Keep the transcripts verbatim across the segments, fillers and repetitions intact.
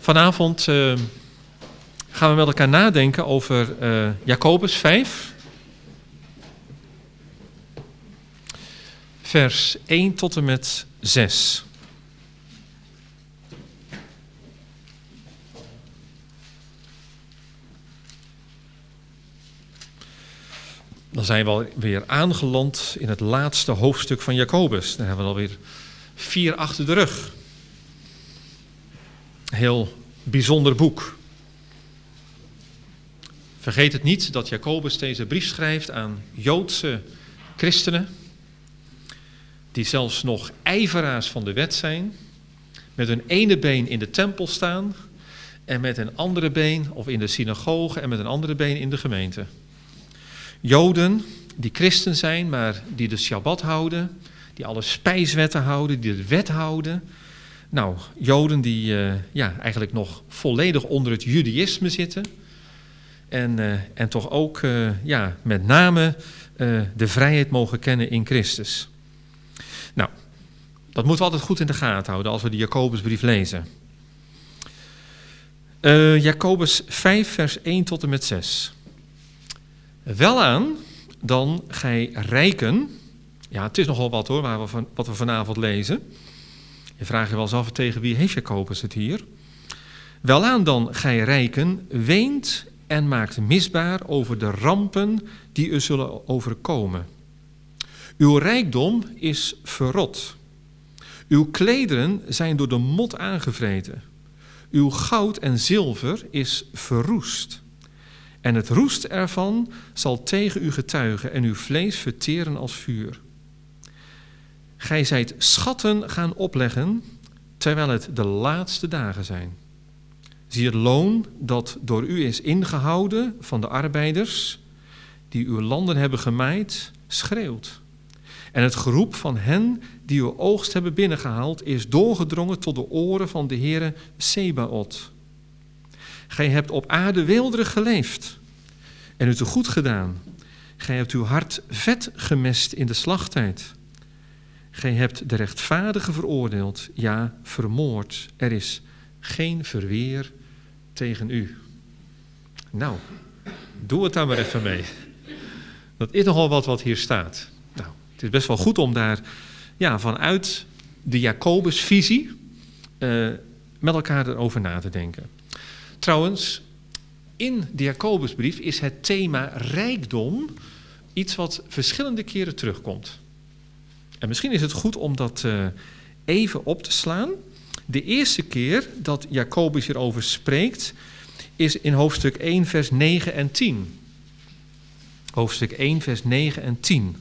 Vanavond uh, gaan we met elkaar nadenken over uh, Jacobus vijf, vers één tot en met zes. Dan zijn we alweer aangeland in het laatste hoofdstuk van Jacobus. Daar hebben we alweer vier achter de rug. Heel bijzonder boek. Vergeet het niet dat Jacobus deze brief schrijft aan Joodse christenen, die zelfs nog ijveraars van de wet zijn, met hun ene been in de tempel staan en met een andere been, of in de synagoge en met een andere been in de gemeente. Joden die christen zijn, maar die de Shabbat houden, die alle spijswetten houden, die de wet houden. Nou, Joden die uh, ja, eigenlijk nog volledig onder het judaïsme zitten. En, uh, en toch ook uh, ja, met name uh, de vrijheid mogen kennen in Christus. Nou, dat moeten we altijd goed in de gaten houden als we de Jacobusbrief lezen. Uh, Jacobus vijf vers één tot en met zes. Welaan dan gij rijken. Ja, het is nogal wat hoor, waar we van, wat we vanavond lezen. Je vraagt je wel eens af tegen wie heeft Jacobus het hier. Welaan dan gij rijken, weent en maakt misbaar over de rampen die u zullen overkomen. Uw rijkdom is verrot. Uw klederen zijn door de mot aangevreten. Uw goud en zilver is verroest. En het roest ervan zal tegen u getuigen en uw vlees verteren als vuur. Gij zijt schatten gaan opleggen, terwijl het de laatste dagen zijn. Zie het loon dat door u is ingehouden van de arbeiders, die uw landen hebben gemaaid, schreeuwt. En het geroep van hen die uw oogst hebben binnengehaald, is doorgedrongen tot de oren van de Heere Sebaot. Gij hebt op aarde weelderig geleefd en u te goed gedaan. Gij hebt uw hart vet gemest in de slachttijd. Gij hebt de rechtvaardige veroordeeld, ja, vermoord. Er is geen verweer tegen u. Nou, doe het daar maar even mee. Dat is nogal wat wat hier staat. Nou, het is best wel goed om daar ja, vanuit de Jacobusvisie uh, met elkaar erover na te denken. Trouwens, in de Jacobusbrief is het thema rijkdom iets wat verschillende keren terugkomt. En misschien is het goed om dat uh, even op te slaan. De eerste keer dat Jacobus hierover spreekt is in hoofdstuk één vers negen en tien. Hoofdstuk één vers negen en tien.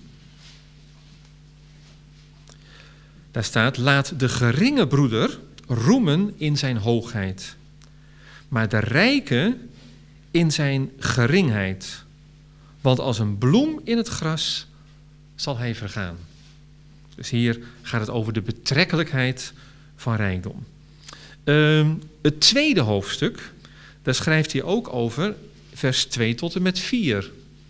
Daar staat: laat de geringe broeder roemen in zijn hoogheid, maar de rijke in zijn geringheid. Want als een bloem in het gras zal hij vergaan. Dus hier gaat het over de betrekkelijkheid van rijkdom. Uh, het tweede hoofdstuk, daar schrijft hij ook over vers twee tot en met vier.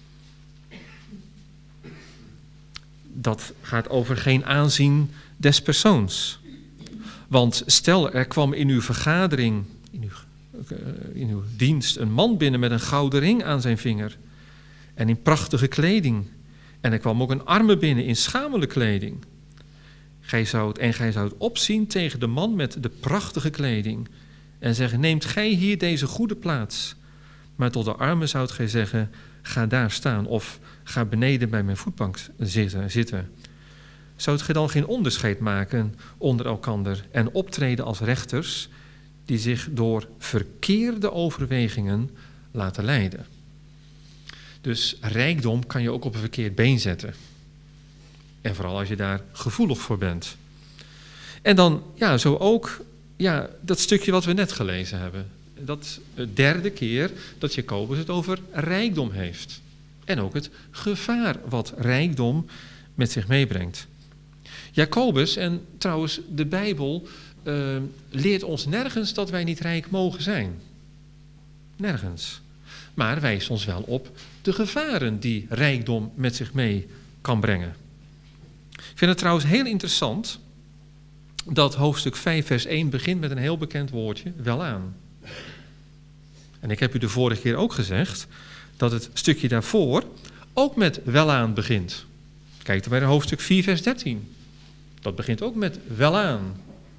Dat gaat over geen aanzien des persoons. Want stel, er kwam in uw vergadering, in uw, uh, in uw dienst, een man binnen met een gouden ring aan zijn vinger en in prachtige kleding. En er kwam ook een arme binnen in schamele kleding. Gij zou het, en gij zou het opzien tegen de man met de prachtige kleding en zeggen: neemt gij hier deze goede plaats? Maar tot de arme zoudt gij zeggen: ga daar staan of ga beneden bij mijn voetbank zitten. zitten. Zoudt gij dan geen onderscheid maken onder elkander en optreden als rechters die zich door verkeerde overwegingen laten leiden? Dus rijkdom kan je ook op een verkeerd been zetten. En vooral als je daar gevoelig voor bent. En dan, ja, zo ook ja, dat stukje wat we net gelezen hebben. Dat derde keer dat Jacobus het over rijkdom heeft. En ook het gevaar wat rijkdom met zich meebrengt. Jacobus en trouwens de Bijbel uh, leert ons nergens dat wij niet rijk mogen zijn. Nergens. Maar wijst ons wel op de gevaren die rijkdom met zich mee kan brengen. Ik vind het trouwens heel interessant dat hoofdstuk vijf vers één begint met een heel bekend woordje, welaan. En ik heb u de vorige keer ook gezegd dat het stukje daarvoor ook met welaan begint. Kijk dan bij de hoofdstuk vier, vers dertien. Dat begint ook met welaan.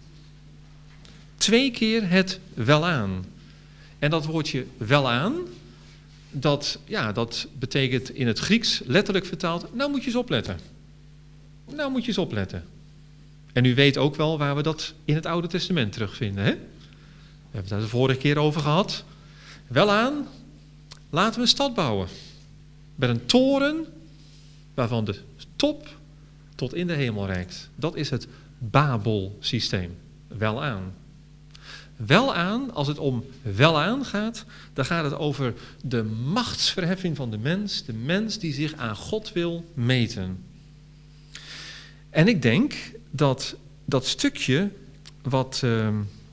Twee keer het welaan. En dat woordje welaan, dat, ja, dat betekent in het Grieks letterlijk vertaald, nou moet je eens opletten. Nou moet je eens opletten. En u weet ook wel waar we dat in het Oude Testament terugvinden. Hè? We hebben het daar de vorige keer over gehad. Welaan, laten we een stad bouwen. Met een toren waarvan de top tot in de hemel reikt. Dat is het Babel-systeem. Welaan. Welaan, als het om welaan gaat, dan gaat het over de machtsverheffing van de mens. De mens die zich aan God wil meten. En ik denk dat dat stukje wat uh,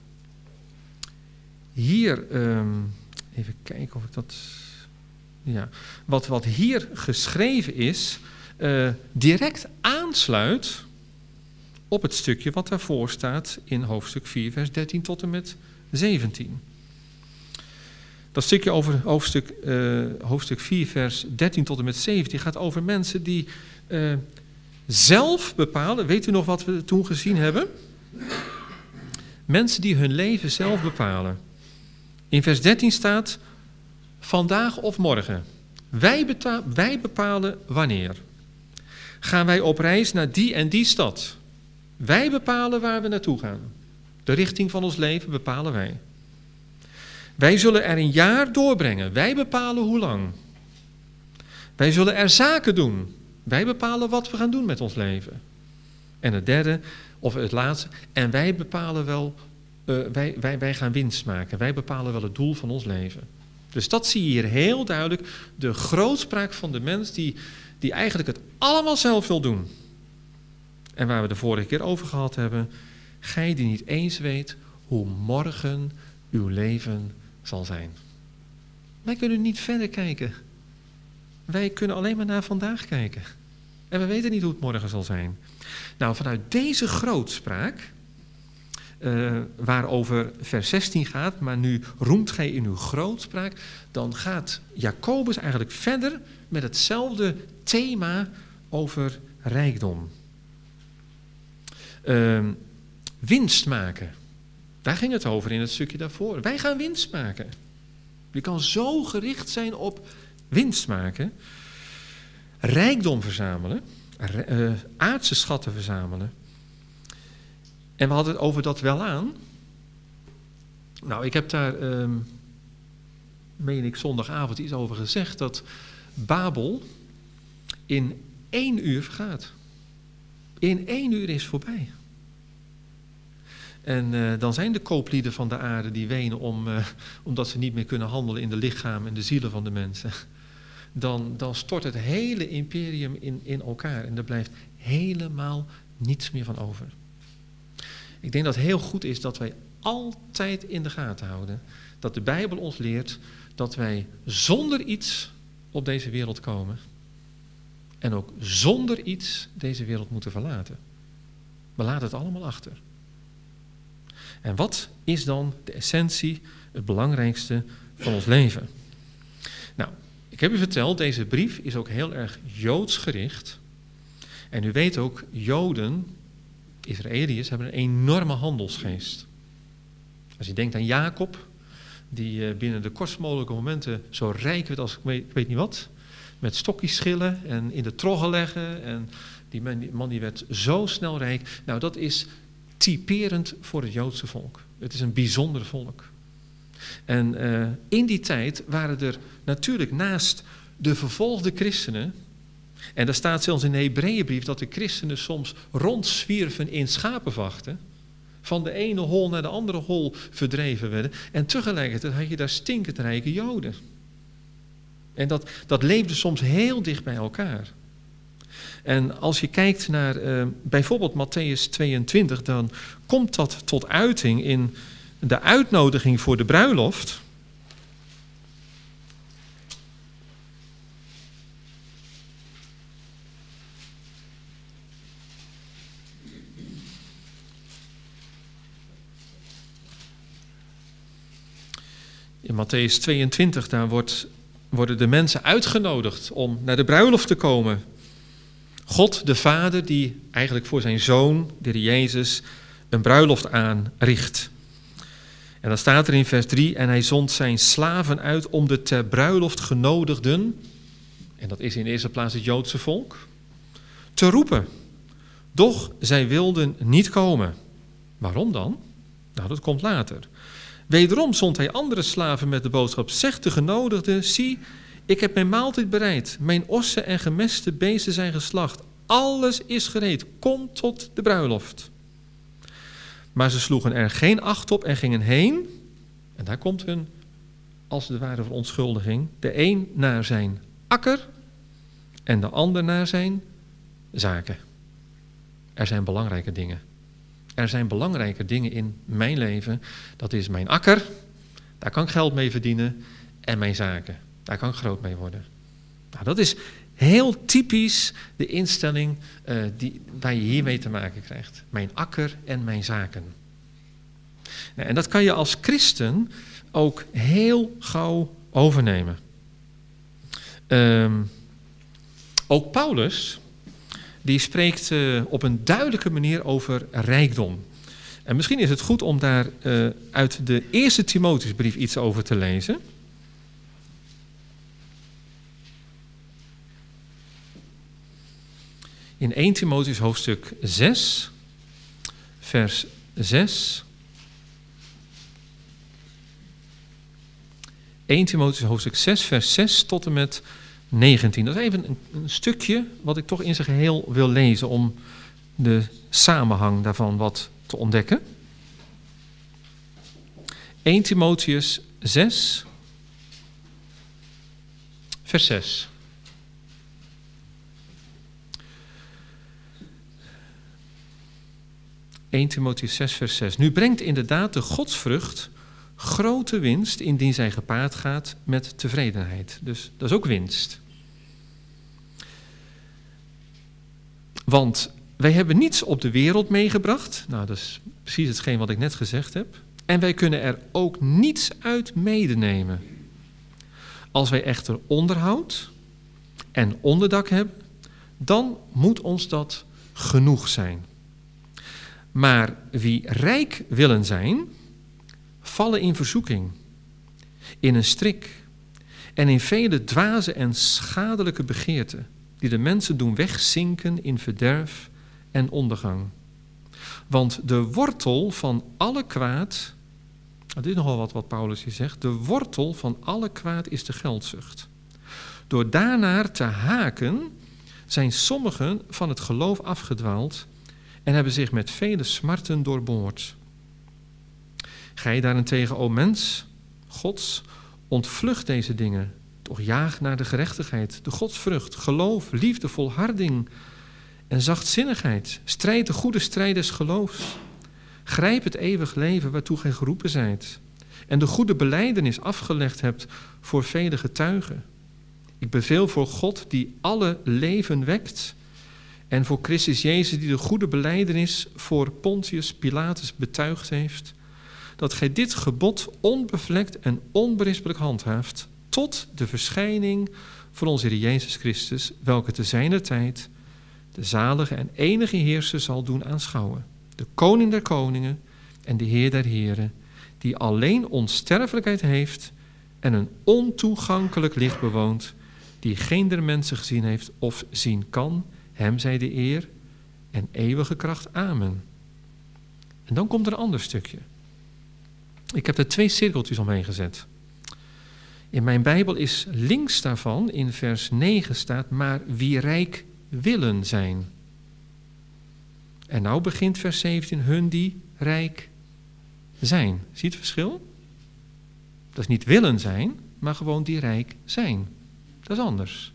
hier, uh, even kijken of ik dat, ja, wat, wat hier geschreven is, uh, direct aansluit op het stukje wat daarvoor staat in hoofdstuk vier, vers dertien tot en met zeventien. Dat stukje over hoofdstuk, uh, hoofdstuk vier, vers dertien tot en met zeventien gaat over mensen die uh, zelf bepalen. Weet u nog wat we toen gezien hebben? Mensen die hun leven zelf bepalen. In vers dertien staat, vandaag of morgen. Wij, beta- wij bepalen wanneer. Gaan wij op reis naar die en die stad. Wij bepalen waar we naartoe gaan. De richting van ons leven bepalen wij. Wij zullen er een jaar doorbrengen. Wij bepalen hoe lang. Wij zullen er zaken doen. Wij bepalen wat we gaan doen met ons leven. En het derde, of het laatste, en wij bepalen wel, uh, wij, wij, wij gaan winst maken. Wij bepalen wel het doel van ons leven. Dus dat zie je hier heel duidelijk. De grootspraak van de mens die, die eigenlijk het allemaal zelf wil doen. En waar we de vorige keer over gehad hebben, gij die niet eens weet hoe morgen uw leven zal zijn. Wij kunnen niet verder kijken. Wij kunnen alleen maar naar vandaag kijken. En we weten niet hoe het morgen zal zijn. Nou, vanuit deze grootspraak, uh, waarover vers zestien gaat, maar nu roemt gij in uw grootspraak, dan gaat Jacobus eigenlijk verder met hetzelfde thema over rijkdom. Uh, winst maken. Daar ging het over in het stukje daarvoor. Wij gaan winst maken. Je kan zo gericht zijn op winst maken, rijkdom verzamelen, uh, aardse schatten verzamelen. En we hadden het over dat welaan. Nou, ik heb daar, uh, meen ik, zondagavond iets over gezegd, dat Babel in één uur vergaat. In één uur is voorbij. En uh, dan zijn de kooplieden van de aarde die wenen om, uh, omdat ze niet meer kunnen handelen in de lichamen en de zielen van de mensen. Dan, dan stort het hele imperium in, in elkaar en er blijft helemaal niets meer van over. Ik denk dat het heel goed is dat wij altijd in de gaten houden dat de Bijbel ons leert dat wij zonder iets op deze wereld komen en ook zonder iets deze wereld moeten verlaten. We laten het allemaal achter. En wat is dan de essentie, het belangrijkste van ons leven? Nou, ik heb u verteld, deze brief is ook heel erg Joods gericht. En u weet ook, Joden, Israëliërs, hebben een enorme handelsgeest. Als je denkt aan Jacob, die binnen de kortst mogelijke momenten zo rijk werd als ik weet, ik weet niet wat, met stokjes schillen en in de troggen leggen. En die man, die man die werd zo snel rijk. Nou, dat is typerend voor het Joodse volk. Het is een bijzonder volk. En uh, in die tijd waren er natuurlijk naast de vervolgde christenen, en daar staat zelfs in de Hebreeënbrief dat de christenen soms rondzwierven in schapenvachten, van de ene hol naar de andere hol verdreven werden, en tegelijkertijd had je daar stinkend rijke Joden. En dat, dat leefde soms heel dicht bij elkaar. En als je kijkt naar uh, bijvoorbeeld Mattheüs tweeëntwintig, dan komt dat tot uiting in de uitnodiging voor de bruiloft. In Mattheüs tweeëntwintig, daar wordt, worden de mensen uitgenodigd om naar de bruiloft te komen. God, de Vader, die eigenlijk voor zijn Zoon, de Heer Jezus, een bruiloft aanricht. En dan staat er in vers drie, en hij zond zijn slaven uit om de ter bruiloft genodigden, en dat is in de eerste plaats het Joodse volk, te roepen. Doch zij wilden niet komen. Waarom dan? Nou, dat komt later. Wederom zond hij andere slaven met de boodschap, zegt de genodigden, zie, ik heb mijn maaltijd bereid, mijn ossen en gemeste beesten zijn geslacht, alles is gereed, kom tot de bruiloft. Maar ze sloegen er geen acht op en gingen heen, en daar komt hun, als het ware, verontschuldiging, de een naar zijn akker en de ander naar zijn zaken. Er zijn belangrijke dingen. Er zijn belangrijke dingen in mijn leven. Dat is mijn akker, daar kan ik geld mee verdienen, en mijn zaken. Daar kan ik groot mee worden. Nou, dat is heel typisch de instelling uh, die, waar je hiermee te maken krijgt. Mijn akker en mijn zaken. Nou, en dat kan je als christen ook heel gauw overnemen. Um, ook Paulus, die spreekt uh, op een duidelijke manier over rijkdom. En misschien is het goed om daar uh, uit de eerste Timotheusbrief iets over te lezen. In eerste Timotheus hoofdstuk zes, vers zes. eerste Timotheus hoofdstuk zes, vers zes tot en met negentien. Dat is even een, een stukje wat ik toch in zijn geheel wil lezen om de samenhang daarvan wat te ontdekken. eerste Timotheus zes, vers zes. eerste Timotheus zes, vers zes. Nu brengt inderdaad de godsvrucht grote winst indien zij gepaard gaat met tevredenheid. Dus dat is ook winst. Want wij hebben niets op de wereld meegebracht. Nou, dat is precies hetgeen wat ik net gezegd heb. En wij kunnen er ook niets uit medenemen. Als wij echter onderhoud en onderdak hebben, dan moet ons dat genoeg zijn. Maar wie rijk willen zijn, vallen in verzoeking, in een strik en in vele dwaze en schadelijke begeerten, die de mensen doen wegzinken in verderf en ondergang. Want de wortel van alle kwaad, dit is nogal wat wat Paulus hier zegt, de wortel van alle kwaad is de geldzucht. Door daarnaar te haken zijn sommigen van het geloof afgedwaald en hebben zich met vele smarten doorboord. Gij daarentegen, o mens, Gods, ontvlucht deze dingen, toch jaag naar de gerechtigheid, de godsvrucht, geloof, liefde, volharding en zachtzinnigheid. Strijd de goede strijd des geloofs. Grijp het eeuwig leven waartoe gij geroepen zijt en de goede belijdenis afgelegd hebt voor vele getuigen. Ik beveel voor God die alle leven wekt en voor Christus Jezus die de goede belijdenis voor Pontius Pilatus betuigd heeft, dat gij dit gebod onbevlekt en onberispelijk handhaaft tot de verschijning van onze Heer Jezus Christus, welke te zijner tijd de zalige en enige heerser zal doen aanschouwen. De koning der koningen en de Heer der heren, die alleen onsterfelijkheid heeft en een ontoegankelijk licht bewoont, die geen der mensen gezien heeft of zien kan, hem zij de eer en eeuwige kracht. Amen. En dan komt er een ander stukje. Ik heb er twee cirkeltjes omheen gezet. In mijn Bijbel is links daarvan, in vers negen staat, maar wie rijk willen zijn. En nou begint vers zeventien, hun die rijk zijn. Zie je het verschil? Dat is niet willen zijn, maar gewoon die rijk zijn. Dat is anders.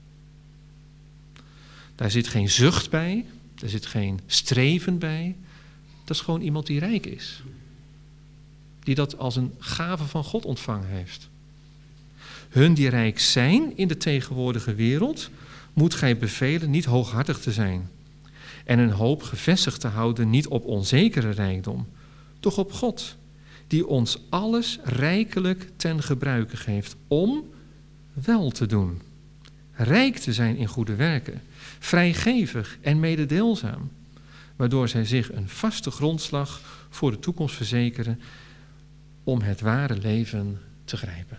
Daar zit geen zucht bij, daar zit geen streven bij. Dat is gewoon iemand die rijk is. Die dat als een gave van God ontvangen heeft. Hun die rijk zijn in de tegenwoordige wereld, moet gij bevelen niet hooghartig te zijn. En hun hoop gevestigd te houden niet op onzekere rijkdom, doch op God, die ons alles rijkelijk ten gebruike geeft om wel te doen. Rijk te zijn in goede werken, vrijgevig en mededeelzaam, waardoor zij zich een vaste grondslag voor de toekomst verzekeren om het ware leven te grijpen.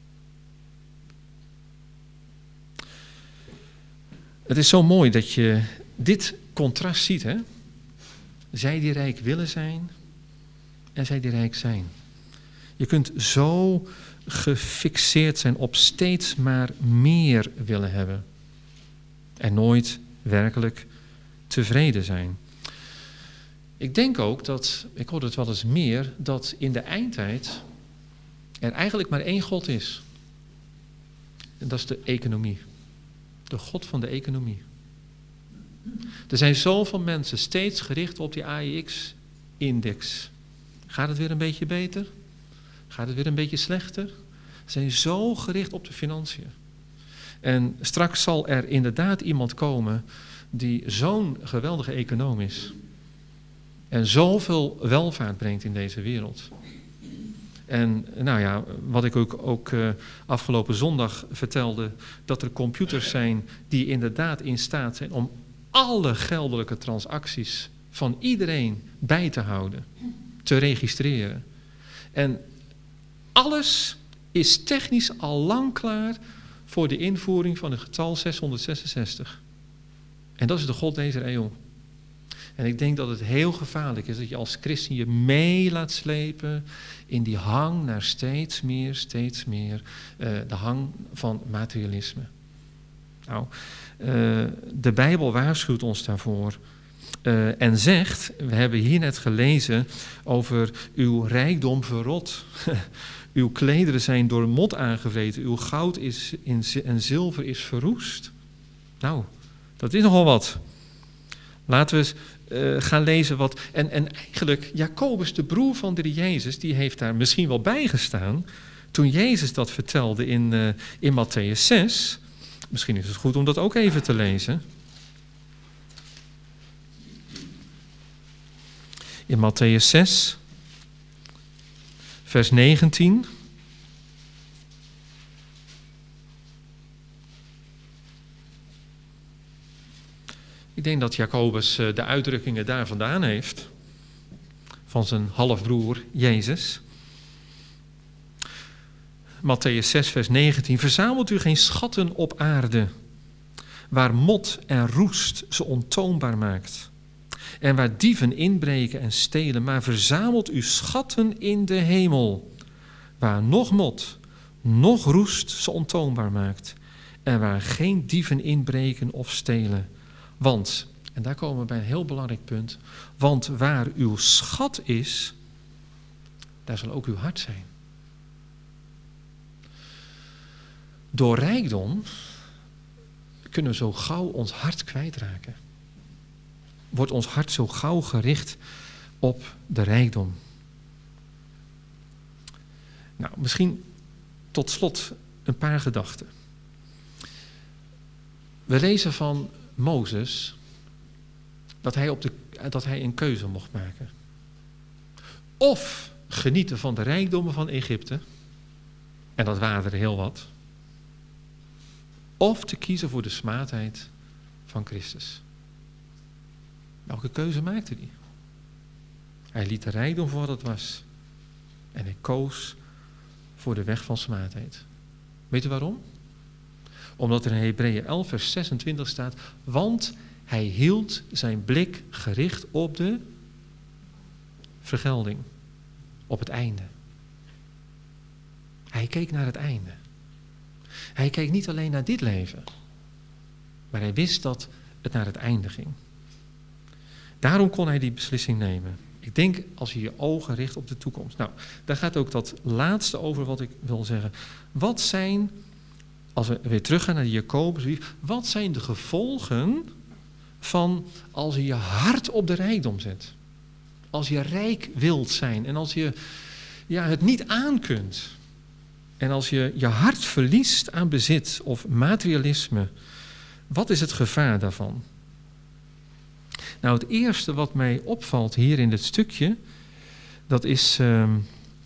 Het is zo mooi dat je dit contrast ziet, hè? Zij die rijk willen zijn en zij die rijk zijn. Je kunt zo gefixeerd zijn op steeds maar meer willen hebben en nooit werkelijk tevreden zijn. Ik denk ook dat, ik hoor het wel eens meer, dat in de eindtijd er eigenlijk maar één God is. En dat is de economie. De God van de economie. Er zijn zoveel mensen steeds gericht op die A E X-index. Gaat het weer een beetje beter? Gaat het weer een beetje slechter? Ze zijn zo gericht op de financiën. En straks zal er inderdaad iemand komen die zo'n geweldige econoom is. En zoveel welvaart brengt in deze wereld. En nou ja, wat ik ook, ook uh, afgelopen zondag vertelde, dat er computers zijn die inderdaad in staat zijn om alle geldelijke transacties van iedereen bij te houden, te registreren. En alles is technisch al lang klaar voor de invoering van het getal zeshonderdzesenzestig. En dat is de God deze eeuw. En ik denk dat het heel gevaarlijk is dat je als christen je mee laat slepen in die hang naar steeds meer, steeds meer, uh, de hang van materialisme. Nou, uh, de Bijbel waarschuwt ons daarvoor uh, en zegt, we hebben hier net gelezen over uw rijkdom verrot. Uw klederen zijn door mot aangevreten, uw goud is in, en zilver is verroest. Nou, dat is nogal wat. Laten we eens uh, gaan lezen wat... En, en eigenlijk, Jacobus, de broer van de Jezus, die heeft daar misschien wel bij gestaan toen Jezus dat vertelde in, uh, in Mattheüs zes. Misschien is het goed om dat ook even te lezen. In Mattheüs zes, vers negentien... Ik denk dat Jacobus de uitdrukkingen daar vandaan heeft, van zijn halfbroer Jezus. Mattheüs zes, vers negentien. Verzamelt u geen schatten op aarde, waar mot en roest ze ontoonbaar maakt, en waar dieven inbreken en stelen, maar verzamelt u schatten in de hemel, waar nog mot, nog roest ze ontoonbaar maakt, en waar geen dieven inbreken of stelen. Want, en daar komen we bij een heel belangrijk punt, want waar uw schat is, daar zal ook uw hart zijn. Door rijkdom kunnen we zo gauw ons hart kwijtraken. Wordt ons hart zo gauw gericht op de rijkdom. Nou, misschien tot slot een paar gedachten. We lezen van Mozes dat hij, op de, dat hij een keuze mocht maken. Of genieten van de rijkdommen van Egypte, en dat waren er heel wat, of te kiezen voor de smaadheid van Christus. Welke keuze maakte hij? Hij liet de rijkdom voor wat het was en hij koos voor de weg van smaadheid. Weet u waarom? Omdat er in Hebreeën elf, vers zesentwintig staat, want hij hield zijn blik gericht op de vergelding, op het einde. Hij keek naar het einde. Hij keek niet alleen naar dit leven, maar hij wist dat het naar het einde ging. Daarom kon hij die beslissing nemen. Ik denk als je je ogen richt op de toekomst. Nou, daar gaat ook dat laatste over wat ik wil zeggen. Wat zijn, als we weer teruggaan naar de Jacobusbrief, wat zijn de gevolgen van als je je hart op de rijkdom zet? Als je rijk wilt zijn en als je ja, het niet aan kunt. En als je je hart verliest aan bezit of materialisme, wat is het gevaar daarvan? Nou, het eerste wat mij opvalt hier in dit stukje, dat is uh,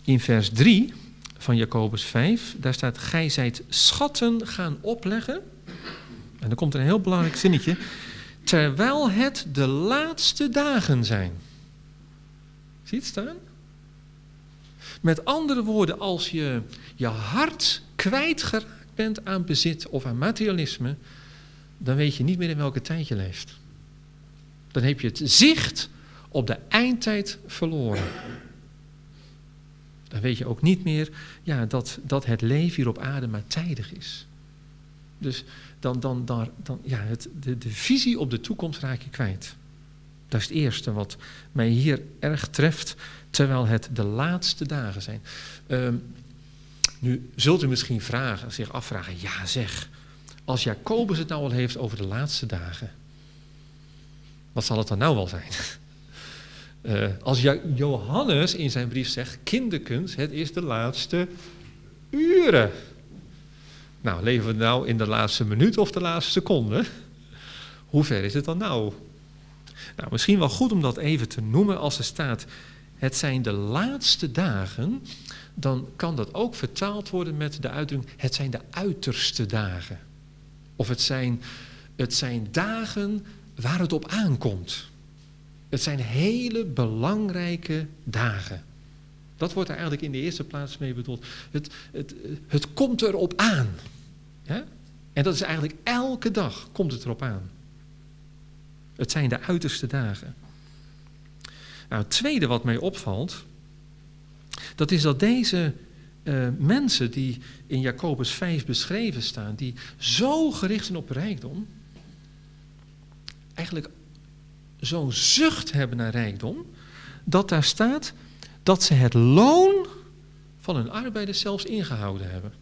in vers drie van Jacobus vijf, daar staat: gij zijt schatten gaan opleggen. En dan komt er een heel belangrijk zinnetje. Terwijl het de laatste dagen zijn. Zie je het staan? Met andere woorden, als je je hart kwijtgeraakt bent aan bezit of aan materialisme, dan weet je niet meer in welke tijd je leeft. Dan heb je het zicht op de eindtijd verloren. Dan weet je ook niet meer ja, dat, dat het leven hier op aarde maar tijdig is. Dus dan, dan, dan, dan ja, het, de, de visie op de toekomst raak je kwijt. Dat is het eerste wat mij hier erg treft, terwijl het de laatste dagen zijn. Um, nu zult u misschien vragen, zich afvragen, ja zeg, als Jacobus het nou al heeft over de laatste dagen, wat zal het dan nou wel zijn? Uh, als Johannes in zijn brief zegt, kinderkens, het is de laatste uren. Nou, leven we nou in de laatste minuut of de laatste seconde? Hoe ver is het dan nou? Nou, misschien wel goed om dat even te noemen. Als er staat, het zijn de laatste dagen, dan kan dat ook vertaald worden met de uitdrukking, het zijn de uiterste dagen. Of het zijn, het zijn dagen waar het op aankomt. Het zijn hele belangrijke dagen. Dat wordt er eigenlijk in de eerste plaats mee bedoeld. Het, het, het komt erop aan. Ja? En dat is eigenlijk elke dag komt het erop aan. Het zijn de uiterste dagen. Nou, het tweede wat mij opvalt, dat is dat deze uh, mensen die in Jacobus vijf beschreven staan, die zo gericht zijn op rijkdom, eigenlijk zo'n zucht hebben naar rijkdom, dat daar staat dat ze het loon van hun arbeiders zelfs ingehouden hebben.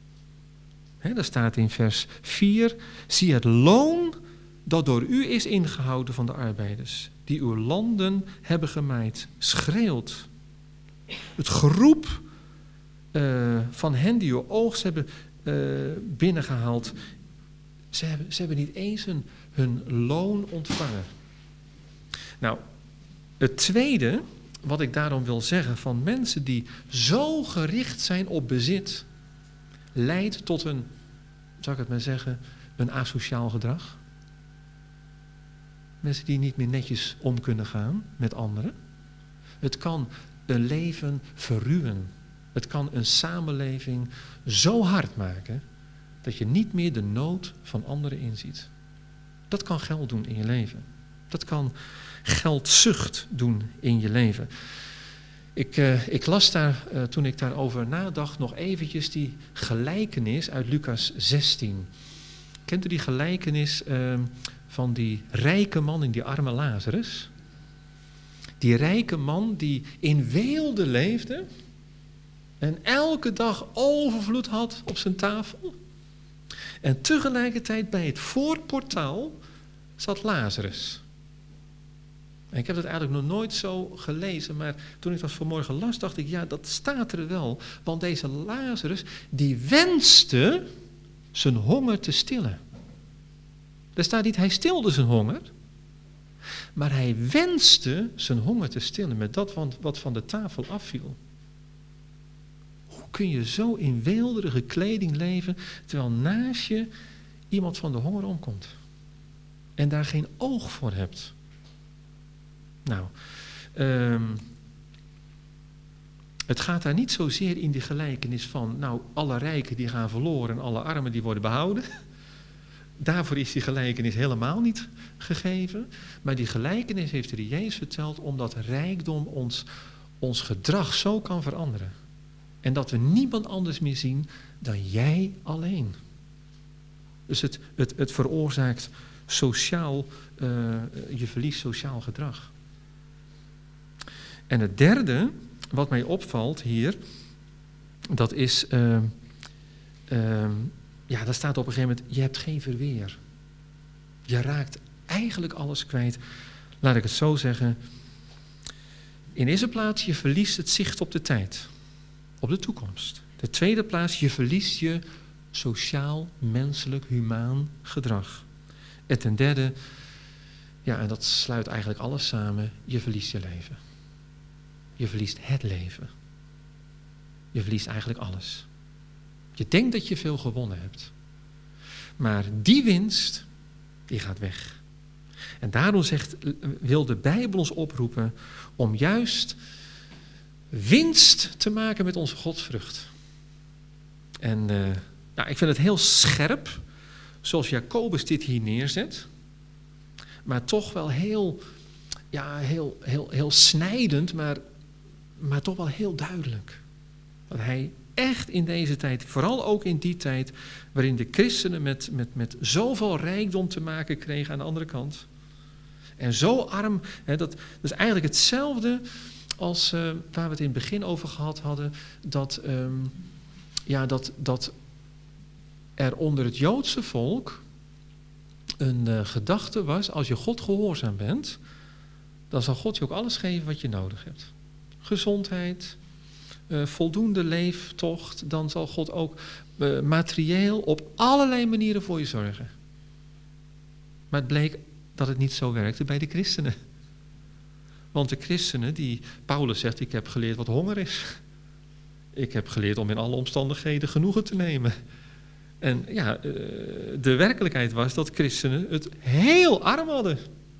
He, daar staat in vers vier, zie het loon dat door u is ingehouden van de arbeiders, die uw landen hebben gemaaid, schreeuwt. Het geroep uh, van hen die uw oogst hebben uh, binnengehaald, ze hebben, ze hebben niet eens hun, hun loon ontvangen. Nou, het tweede wat ik daarom wil zeggen van mensen die zo gericht zijn op bezit, leidt tot een, zou ik het maar zeggen, een asociaal gedrag. Mensen die niet meer netjes om kunnen gaan met anderen. Het kan een leven verruwen. Het kan een samenleving zo hard maken dat je niet meer de nood van anderen inziet. Dat kan geld doen in je leven. Dat kan geldzucht doen in je leven. Ik, uh, ik las daar, uh, toen ik daarover nadacht, nog eventjes die gelijkenis uit Lucas zestien. Kent u die gelijkenis uh, van die rijke man en die arme Lazarus? Die rijke man die in weelde leefde en elke dag overvloed had op zijn tafel. En tegelijkertijd bij het voorportaal zat Lazarus. En ik heb dat eigenlijk nog nooit zo gelezen, maar toen ik dat vanmorgen las, dacht ik, ja, dat staat er wel. Want deze Lazarus, die wenste zijn honger te stillen. Er staat niet, hij stilde zijn honger, maar hij wenste zijn honger te stillen met dat wat van de tafel afviel. Hoe kun je zo in weelderige kleding leven, terwijl naast je iemand van de honger omkomt? En daar geen oog voor hebt. Nou, um, het gaat daar niet zozeer in die gelijkenis van, nou, alle rijken die gaan verloren en alle armen die worden behouden. Daarvoor is die gelijkenis helemaal niet gegeven. Maar die gelijkenis heeft de Jezus verteld omdat rijkdom ons, ons gedrag zo kan veranderen. En dat we niemand anders meer zien dan jij alleen. Dus het, het, het veroorzaakt sociaal, uh, je verliest sociaal gedrag. En het derde, wat mij opvalt hier, dat is, uh, uh, ja, daar staat op een gegeven moment, je hebt geen verweer. Je raakt eigenlijk alles kwijt. Laat ik het zo zeggen. In eerste plaats, je verliest het zicht op de tijd, op de toekomst. De tweede plaats, je verliest je sociaal, menselijk, humaan gedrag. En ten derde, ja, en dat sluit eigenlijk alles samen, je verliest je leven. Je verliest het leven. je verliest eigenlijk alles. Je denkt dat je veel gewonnen hebt. Maar die winst, die gaat weg. En daarom zegt, wil de Bijbel ons oproepen om juist winst te maken met onze godsvrucht. En uh, nou, ik vind het heel scherp, zoals Jacobus dit hier neerzet. Maar toch wel heel, ja, heel, heel, heel snijdend, maar, maar toch wel heel duidelijk. Dat hij echt in deze tijd, vooral ook in die tijd, waarin de christenen met, met, met zoveel rijkdom te maken kregen aan de andere kant. En zo arm, hè, dat, dat is eigenlijk hetzelfde als uh, waar we het in het begin over gehad hadden, dat, um, ja, dat, dat er onder het Joodse volk een uh, gedachte was, als je God gehoorzaam bent, dan zal God je ook alles geven wat je nodig hebt. Gezondheid, uh, voldoende leeftocht, dan zal God ook uh, materieel op allerlei manieren voor je zorgen. Maar het bleek dat het niet zo werkte bij de christenen. Want de christenen, die Paulus zegt, ik heb geleerd wat honger is. Ik heb geleerd om in alle omstandigheden genoegen te nemen. En ja, de werkelijkheid was dat christenen het heel arm hadden.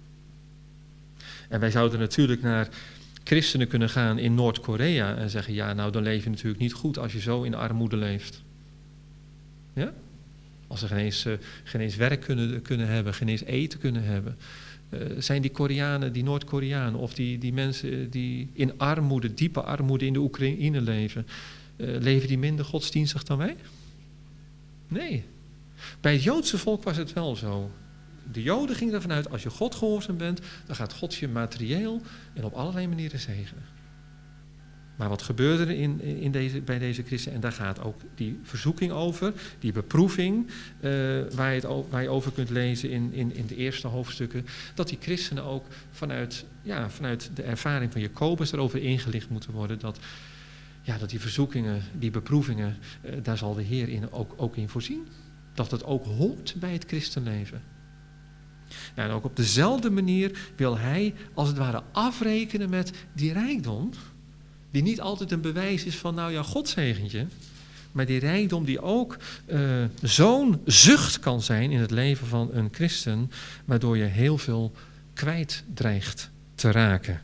En wij zouden natuurlijk naar christenen kunnen gaan in Noord-Korea en zeggen, ja, nou dan leef je natuurlijk niet goed als je zo in armoede leeft. Ja? Als ze geen eens, uh, geen eens werk kunnen, kunnen hebben, geen eens eten kunnen hebben. Uh, zijn die Koreanen, die Noord-Koreanen of die, die mensen die in armoede, diepe armoede in de Oekraïne leven, uh, leven die minder godsdienstig dan wij? Nee. Bij het Joodse volk was het wel zo. De Joden gingen ervan uit, als je God gehoorzaam bent, dan gaat God je materieel en op allerlei manieren zegenen. Maar wat gebeurde er in, in deze, bij deze christenen? En daar gaat ook die verzoeking over, die beproeving, uh, waar, je het, waar je over kunt lezen in, in, in de eerste hoofdstukken, dat die christenen ook vanuit, ja, vanuit de ervaring van Jacobus erover ingelicht moeten worden, dat, ja, dat die verzoekingen, die beproevingen, uh, daar zal de Heer in, ook, ook in voorzien. Dat het ook hoort bij het christenleven. Nou, en ook op dezelfde manier wil hij als het ware afrekenen met die rijkdom, die niet altijd een bewijs is van, nou ja, Godzegentje, maar die rijkdom die ook uh, zo'n zucht kan zijn in het leven van een christen, waardoor je heel veel kwijt dreigt te raken.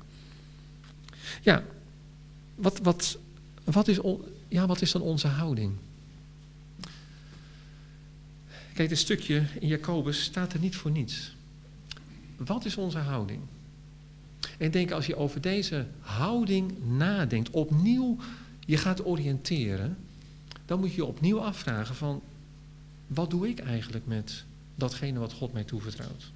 Ja, wat, wat, wat, is, on, ja, wat is dan onze houding? Kijk, dit stukje in Jacobus staat er niet voor niets. Wat is onze houding? En ik denk, als je over deze houding nadenkt, opnieuw je gaat oriënteren, dan moet je je opnieuw afvragen van, wat doe ik eigenlijk met datgene wat God mij toevertrouwt?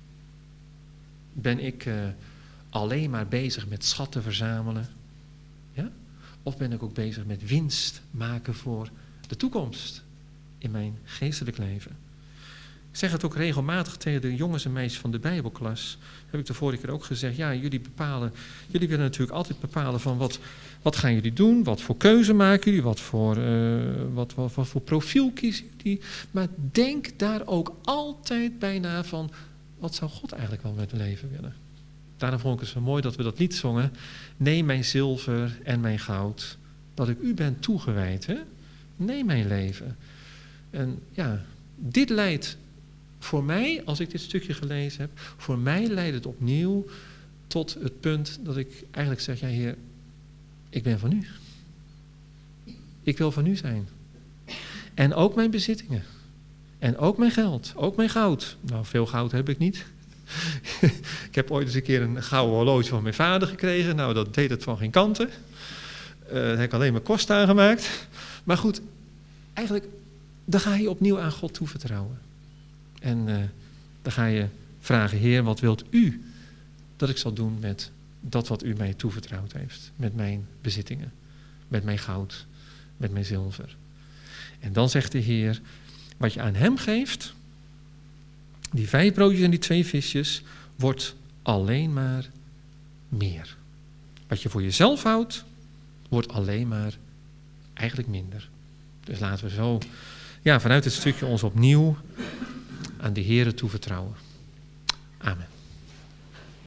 Ben ik uh, alleen maar bezig met schatten verzamelen? Ja? Of ben ik ook bezig met winst maken voor de toekomst in mijn geestelijk leven? Ik zeg het ook regelmatig tegen de jongens en meisjes van de Bijbelklas. Heb ik de vorige keer ook gezegd. Ja, jullie bepalen. Jullie willen natuurlijk altijd bepalen van wat, wat gaan jullie doen? Wat voor keuze maken jullie? Wat voor, uh, wat, wat, wat voor profiel kiezen jullie? Maar denk daar ook altijd bij na van, wat zou God eigenlijk wel met mijn leven willen? Daarom vond ik het zo mooi dat we dat lied zongen. Neem mijn zilver en mijn goud, dat ik u ben toegewijd. Hè? Neem mijn leven. En ja, dit leidt voor mij, als ik dit stukje gelezen heb, voor mij leidt het opnieuw tot het punt dat ik eigenlijk zeg, ja Heer, ik ben van u. Ik wil van u zijn. En ook mijn bezittingen. En ook mijn geld. Ook mijn goud. Nou, veel goud heb ik niet. Ik heb ooit eens een keer een gouden horloge van mijn vader gekregen. Nou, dat deed het van geen kanten. Uh, daar heb ik alleen mijn kosten aangemaakt. Maar goed, eigenlijk, dan ga je opnieuw aan God toevertrouwen. En uh, dan ga je vragen, Heer, wat wilt u dat ik zal doen met dat wat u mij toevertrouwd heeft? Met mijn bezittingen, met mijn goud, met mijn zilver. En dan zegt de Heer, wat je aan hem geeft, die vijf broodjes en die twee visjes, wordt alleen maar meer. Wat je voor jezelf houdt, wordt alleen maar eigenlijk minder. Dus laten we zo, ja, vanuit het stukje ons opnieuw aan de Heere toevertrouwen. Amen.